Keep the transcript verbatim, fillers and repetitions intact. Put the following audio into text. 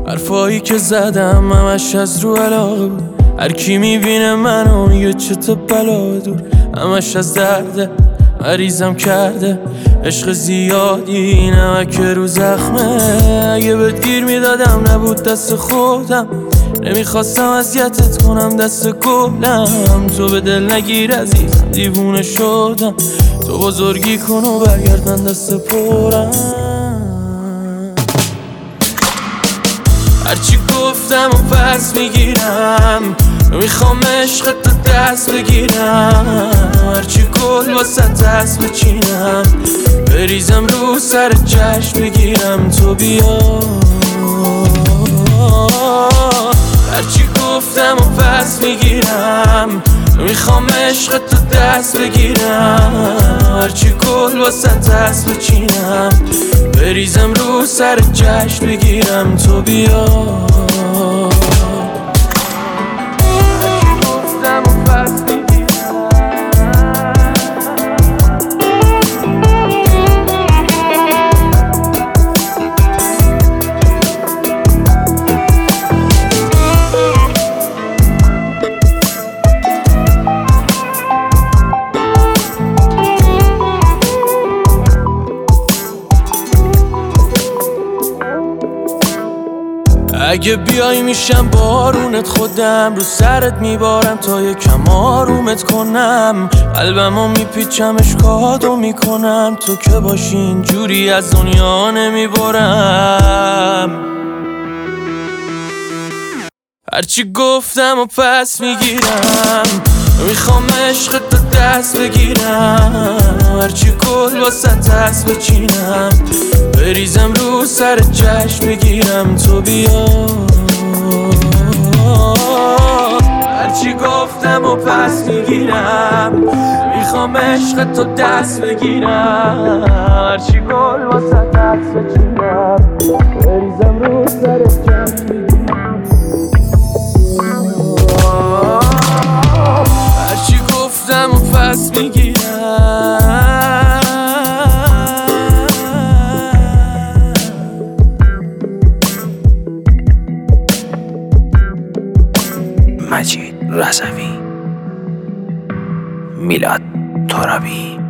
حرفایی که زدم همش از رو علاقه بود. هر کی میبینه منو میگه چه تو بلا دور. همش از درده مریضم کرده عشق زیادی نمک رو زخمه. اگه بهت گیر میدادم نبود دست خودم. نمیخواستم اذیتت کنم دست گلم. تو به دل نگیر عزیزم دیوونه شدم. تو بزرگی کن و برگرد من دست پرم. هرچی گفتم و پس میگیرم. میخوام عشق تو دست بگیرم. هرچی گل واسه دست بچینم. بریزم رو سر جشن بگیرم تو بیا. هرچی گفتم و پس میگیرم. میخوام عشق تو دست بگیرم. هرچی گل واسه دست بچینم. بریزم رو سر جشن بگیرم تو بیا. هرچی گفتم و پس میگیرم. اگه بیای میشم بارونت خودم. رو سرت میبارم تا یکم آرومت کنم. قلبمو میپیچم اشکاتو میکنم. تو که باشی اینجوری از دنیا نمیبارم. هرچی گفتم و پس میگیرم. میخوام عشق تو دست بگیرم. هرچی گل واسه دست بچینم. بریزم رو سر جشن بگیرم تو بیا. هرچی گفتم و پس میگیرم. میخوام عشق تو دست بگیرم. هرچی گل واسه دست بچینم. بریزم رو سر جشن بگیرم. هرچی گفتم و پس میگیرم. مجید رضوی، میلاد ترابی.